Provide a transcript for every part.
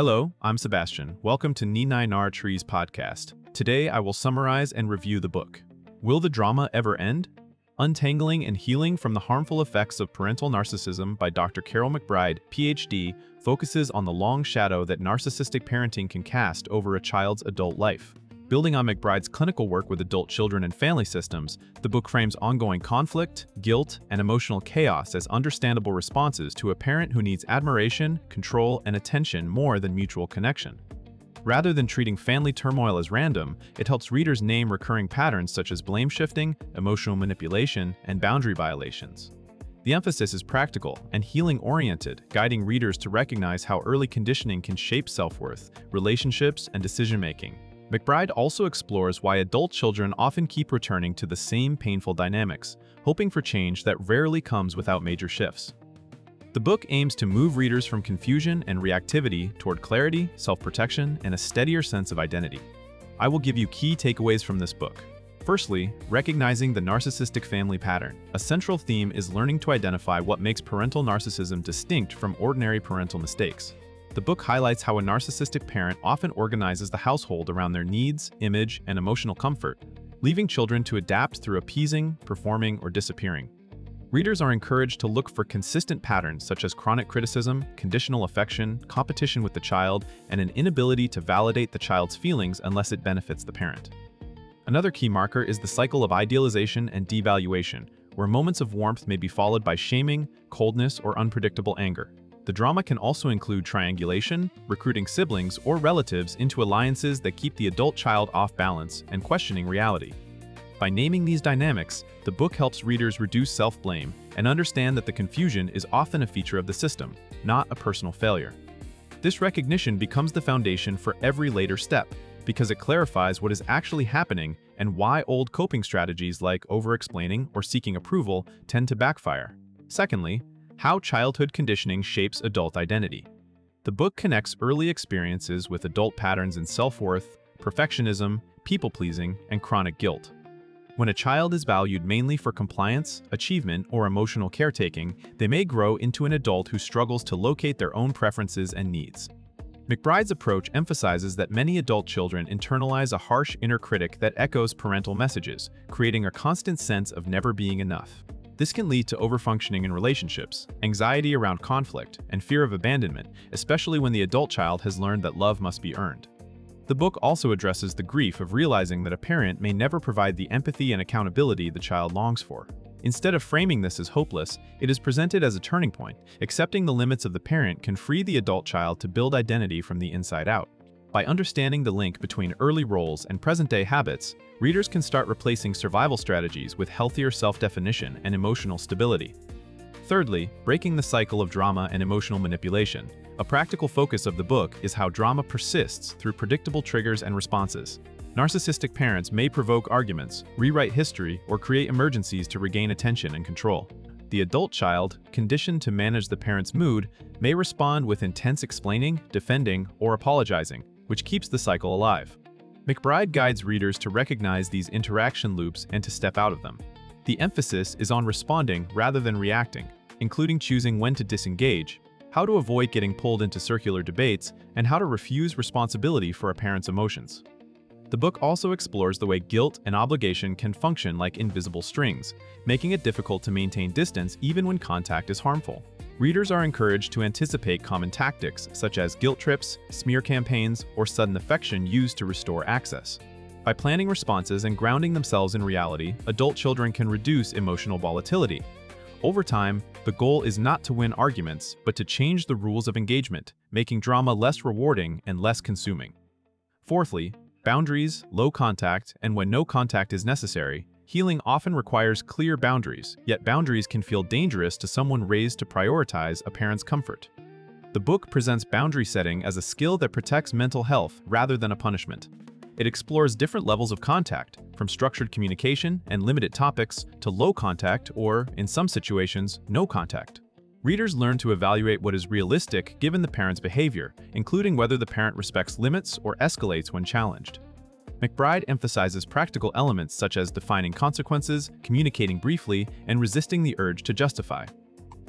Hello, I'm Sebastian. Welcome to Ninai Nar Trees podcast. Today I will summarize and review the book. Will the Drama Ever End? Untangling and Healing from the Harmful Effects of Parental Narcissism by Dr. Carol McBride, PhD, focuses on the long shadow that narcissistic parenting can cast over a child's adult life. Building on McBride's clinical work with adult children and family systems, the book frames ongoing conflict, guilt, and emotional chaos as understandable responses to a parent who needs admiration, control, and attention more than mutual connection. Rather than treating family turmoil as random, it helps readers name recurring patterns such as blame shifting, emotional manipulation, and boundary violations. The emphasis is practical and healing-oriented, guiding readers to recognize how early conditioning can shape self-worth, relationships, and decision-making. McBride also explores why adult children often keep returning to the same painful dynamics, hoping for change that rarely comes without major shifts. The book aims to move readers from confusion and reactivity toward clarity, self-protection, and a steadier sense of identity. I will give you key takeaways from this book. Firstly, recognizing the narcissistic family pattern. A central theme is learning to identify what makes parental narcissism distinct from ordinary parental mistakes. The book highlights how a narcissistic parent often organizes the household around their needs, image, and emotional comfort, leaving children to adapt through appeasing, performing, or disappearing. Readers are encouraged to look for consistent patterns such as chronic criticism, conditional affection, competition with the child, and an inability to validate the child's feelings unless it benefits the parent. Another key marker is the cycle of idealization and devaluation, where moments of warmth may be followed by shaming, coldness, or unpredictable anger. The drama can also include triangulation, recruiting siblings or relatives into alliances that keep the adult child off balance and questioning reality. By naming these dynamics, the book helps readers reduce self-blame and understand that the confusion is often a feature of the system, not a personal failure. This recognition becomes the foundation for every later step, because it clarifies what is actually happening and why old coping strategies like over-explaining or seeking approval tend to backfire. Secondly, how childhood conditioning shapes adult identity. The book connects early experiences with adult patterns in self-worth, perfectionism, people-pleasing, and chronic guilt. When a child is valued mainly for compliance, achievement, or emotional caretaking, they may grow into an adult who struggles to locate their own preferences and needs. McBride's approach emphasizes that many adult children internalize a harsh inner critic that echoes parental messages, creating a constant sense of never being enough. This can lead to overfunctioning in relationships, anxiety around conflict, and fear of abandonment, especially when the adult child has learned that love must be earned. The book also addresses the grief of realizing that a parent may never provide the empathy and accountability the child longs for. Instead of framing this as hopeless, it is presented as a turning point. Accepting the limits of the parent can free the adult child to build identity from the inside out. By understanding the link between early roles and present-day habits, readers can start replacing survival strategies with healthier self-definition and emotional stability. Thirdly, breaking the cycle of drama and emotional manipulation. A practical focus of the book is how drama persists through predictable triggers and responses. Narcissistic parents may provoke arguments, rewrite history, or create emergencies to regain attention and control. The adult child, conditioned to manage the parent's mood, may respond with intense explaining, defending, or apologizing, which keeps the cycle alive. McBride guides readers to recognize these interaction loops and to step out of them. The emphasis is on responding rather than reacting, including choosing when to disengage, how to avoid getting pulled into circular debates, and how to refuse responsibility for a parent's emotions. The book also explores the way guilt and obligation can function like invisible strings, making it difficult to maintain distance even when contact is harmful. Readers are encouraged to anticipate common tactics such as guilt trips, smear campaigns, or sudden affection used to restore access. By planning responses and grounding themselves in reality, adult children can reduce emotional volatility. Over time, the goal is not to win arguments, but to change the rules of engagement, making drama less rewarding and less consuming. Fourthly, boundaries, low contact, and when no contact is necessary. Healing often requires clear boundaries, yet boundaries can feel dangerous to someone raised to prioritize a parent's comfort. The book presents boundary setting as a skill that protects mental health rather than a punishment. It explores different levels of contact, from structured communication and limited topics to low contact or, in some situations, no contact. Readers learn to evaluate what is realistic given the parent's behavior, including whether the parent respects limits or escalates when challenged. McBride emphasizes practical elements such as defining consequences, communicating briefly, and resisting the urge to justify.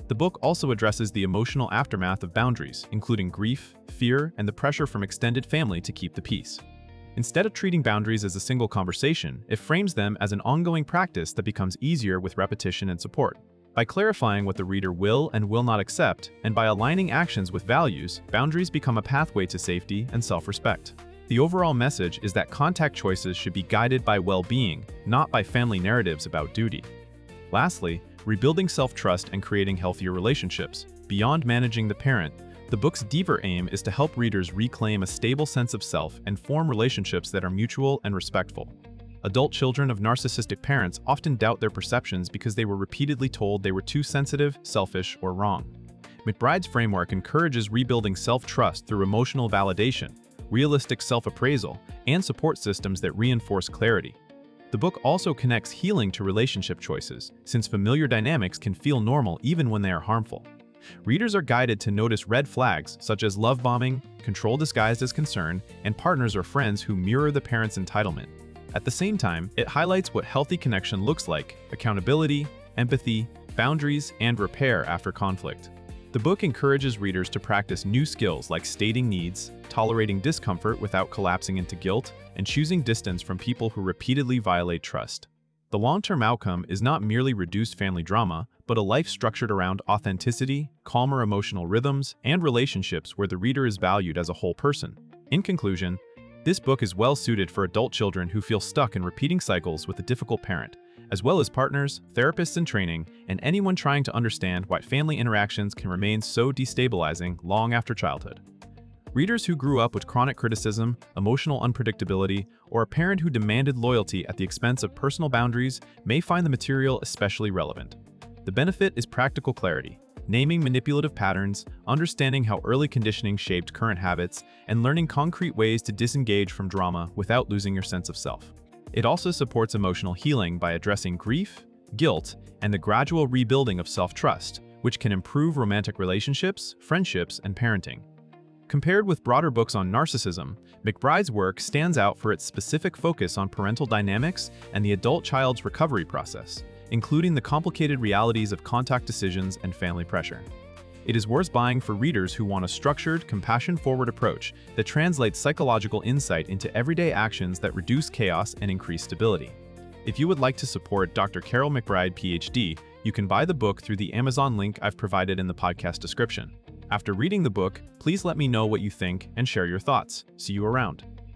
The book also addresses the emotional aftermath of boundaries, including grief, fear, and the pressure from extended family to keep the peace. Instead of treating boundaries as a single conversation, it frames them as an ongoing practice that becomes easier with repetition and support. By clarifying what the reader will and will not accept, and by aligning actions with values, boundaries become a pathway to safety and self-respect. The overall message is that contact choices should be guided by well-being, not by family narratives about duty. Lastly, rebuilding self-trust and creating healthier relationships. Beyond managing the parent, the book's deeper aim is to help readers reclaim a stable sense of self and form relationships that are mutual and respectful. Adult children of narcissistic parents often doubt their perceptions because they were repeatedly told they were too sensitive, selfish, or wrong. McBride's framework encourages rebuilding self-trust through emotional validation, realistic self-appraisal, and support systems that reinforce clarity. The book also connects healing to relationship choices, since familiar dynamics can feel normal even when they are harmful. Readers are guided to notice red flags such as love bombing, control disguised as concern, and partners or friends who mirror the parent's entitlement. At the same time, it highlights what healthy connection looks like: accountability, empathy, boundaries, and repair after conflict. The book encourages readers to practice new skills like stating needs, tolerating discomfort without collapsing into guilt, and choosing distance from people who repeatedly violate trust. The long-term outcome is not merely reduced family drama, but a life structured around authenticity, calmer emotional rhythms, and relationships where the reader is valued as a whole person. In conclusion, this book is well-suited for adult children who feel stuck in repeating cycles with a difficult parent, as well as partners, therapists in training, and anyone trying to understand why family interactions can remain so destabilizing long after childhood. Readers who grew up with chronic criticism, emotional unpredictability, or a parent who demanded loyalty at the expense of personal boundaries may find the material especially relevant. The benefit is practical clarity, naming manipulative patterns, understanding how early conditioning shaped current habits, and learning concrete ways to disengage from drama without losing your sense of self. It also supports emotional healing by addressing grief, guilt, and the gradual rebuilding of self-trust, which can improve romantic relationships, friendships, and parenting. Compared with broader books on narcissism, McBride's work stands out for its specific focus on parental dynamics and the adult-child's recovery process, including the complicated realities of contact decisions and family pressure. It is worth buying for readers who want a structured, compassion-forward approach that translates psychological insight into everyday actions that reduce chaos and increase stability. If you would like to support Dr. Carol McBride, PhD, you can buy the book through the Amazon link I've provided in the podcast description. After reading the book, please let me know what you think and share your thoughts. See you around.